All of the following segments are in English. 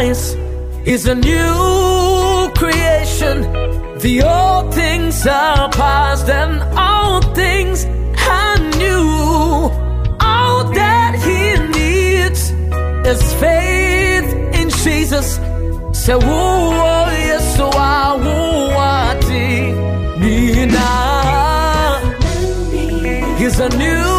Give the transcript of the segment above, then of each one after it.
Christ is a new creation. The old things are past and all things are new. All that he needs is faith in Jesus. So yes, so I want Nina. He's a new.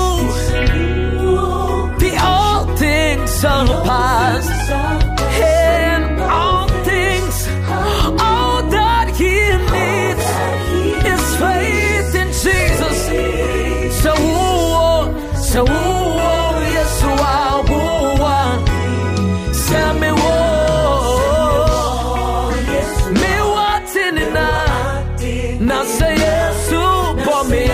The old things are past. And all things, all that he needs is faith in Jesus. So yes, so I want. Send me me what's in it now. Now say yes to me.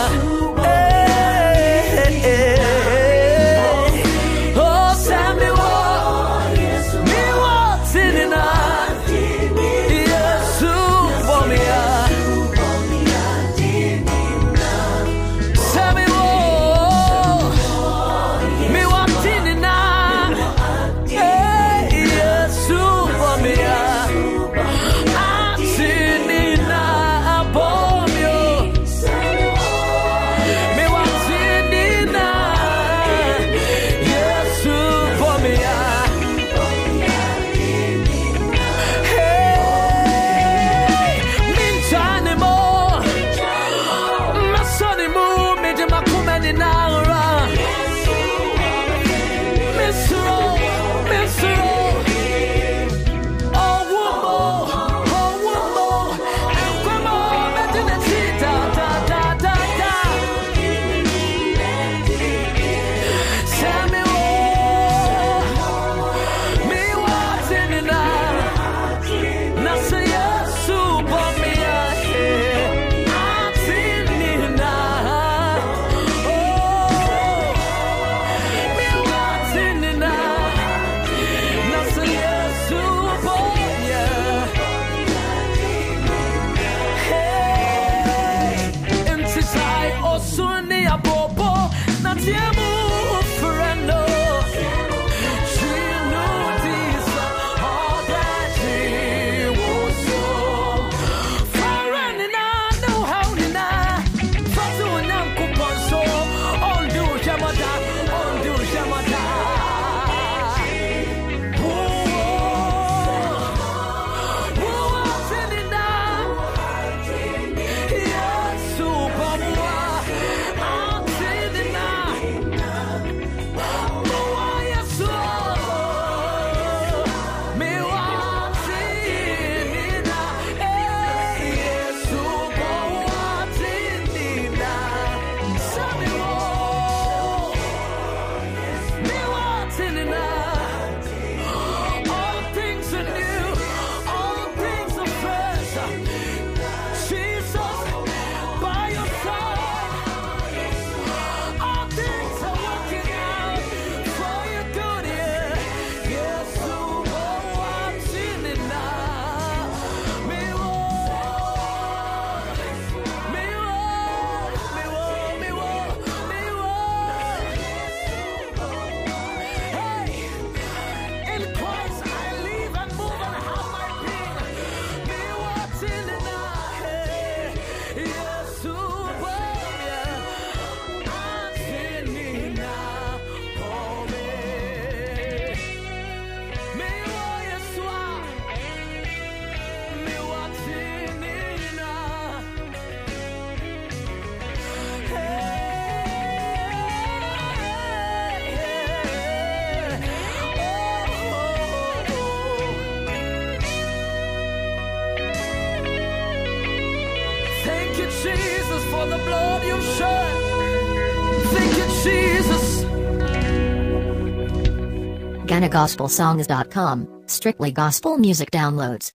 Jesus, for the blood you've shed. Thank you, Jesus. GhanaGospelSongs.com, strictly gospel music downloads.